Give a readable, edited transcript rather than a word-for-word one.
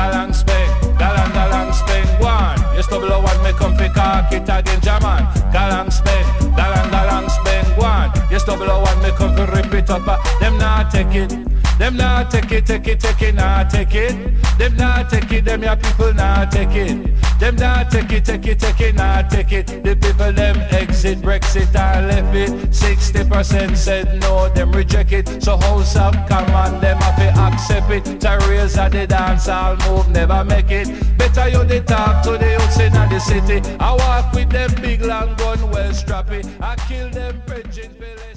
galang spin, galang spin. One, you stumble one, me come pick cock it again, Jaman. Galang spin, galang spin. One, you stumble one, me come to rip it up. Them not take it. Them not take it, not take it. Them not take it, them your people not take it. Them not take it, not take it. The people them exit Brexit and left it. 60% said no, them reject it. So House of Commons, them have to accept it. Terrorists at the dance, all move, never make it. Better you they talk to the youths in the city. I walk with them big long gun, well strappy. I kill them preaching.